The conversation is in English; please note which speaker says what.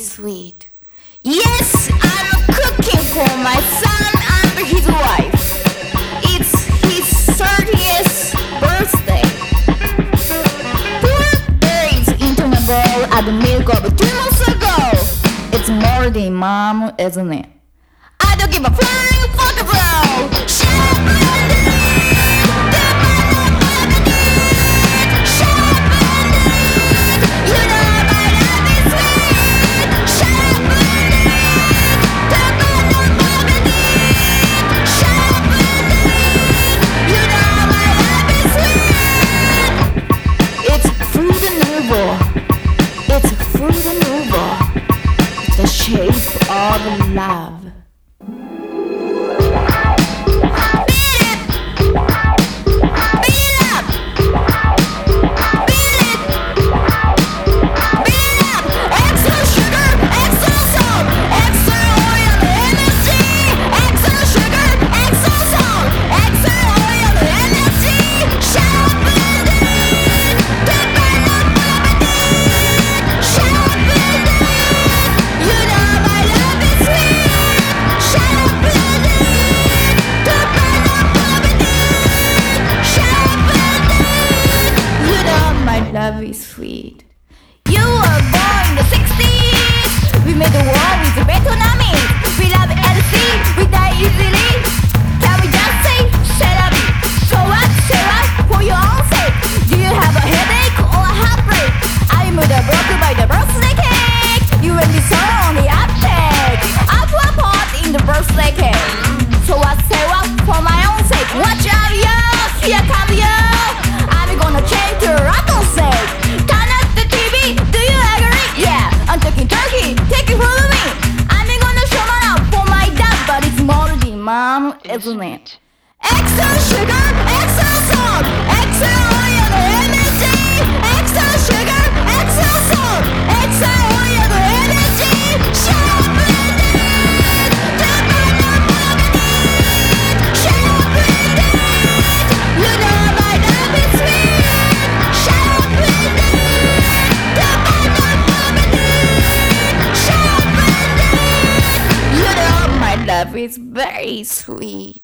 Speaker 1: sweet. Yes, I'm cooking for my son and his wife. It's his 30th birthday. Put berries into my bowl and the milk of 2 months ago. It's more than mom, isn't it? I don't give a flying fuck about. The shape of love. Love is sweet. You were born in the 60s. We made the war with the Vietnamese. We love LC, we die easily. Can we just say, shut up? So what, Sarah, for your own sake? Do you have a headache or a heartbreak? I'm broken by the birthday cake. You and me so on the uptake. I put a pot in the birthday cake. So what, Sarah, for my own sake? Watch out, yo, here comes yo. I'm gonna change your rock. Turn up the TV, do you agree? Yeah, I'm talking turkey, take it from me. I'm gonna show my love for my dad, but it's more than mom, isn't it? Extra sugar, extra salt, extra oil, MSG. Extra sugar, extra salt, extra oil, MSG. Love is very sweet.